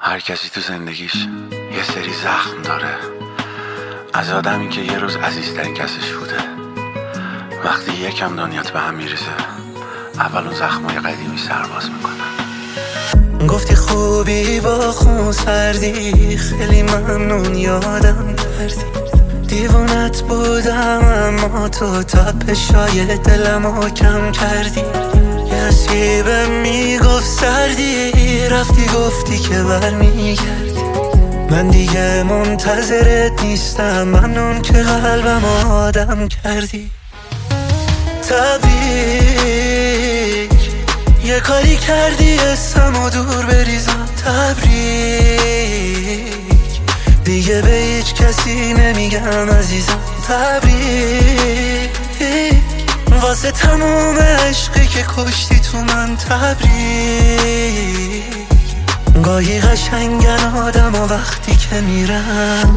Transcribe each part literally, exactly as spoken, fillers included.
هر کسی تو زندگیش یه سری زخم داره، از آدمی که یه روز عزیزترین کسش بوده. وقتی یکم دنیات به هم میریزه، اول اون زخمای قدیمی سرباز میکنن. گفتی خوبی با خون سردی، خیلی ممنون یادم کردی. دیوونت بودم اما تو تپشای دلمو کم کردی. یه سیبه میگفت سردی، رفتی گفتی که برمیگردی. من دیگه منتظرت نیستم، ممنون که قلبم آدم کردی. تبریک، یه کاری کردی اسمو دور بریزم. تبریک، دیگه به هیچ کسی نمیگم عزیزم. تبریک، واسه تموم عشقی که کشتی تو من. تبریک، گاهی قشنگن آدم و وقتی که میرم.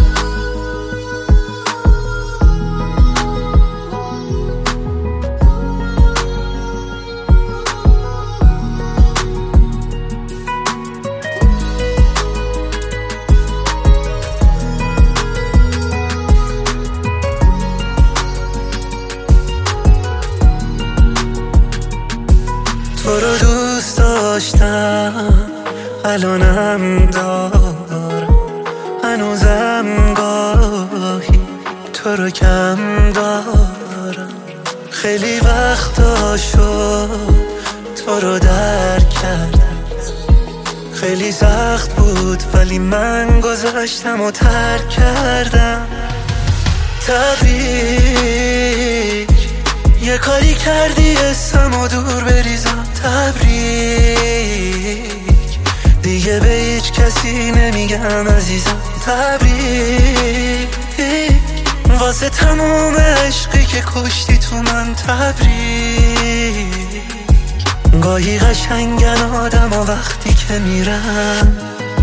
تو رو دوست داشتم، الانم دارم، هنوزم گاهی تو رو کم دارم. خیلی وقتا شد تو رو درک کردم، خیلی سخت بود ولی من گذاشتم و ترک کردم. تبریک، یه کاری کردی اسمو دور بریزم. تبریک، دیگه به هیچ کسی نمیگم عزیزم. تبریک، واسه تموم عشقی که کشتی تو من. تبریک، گاهی قشنگن آدم و وقتی که میرم.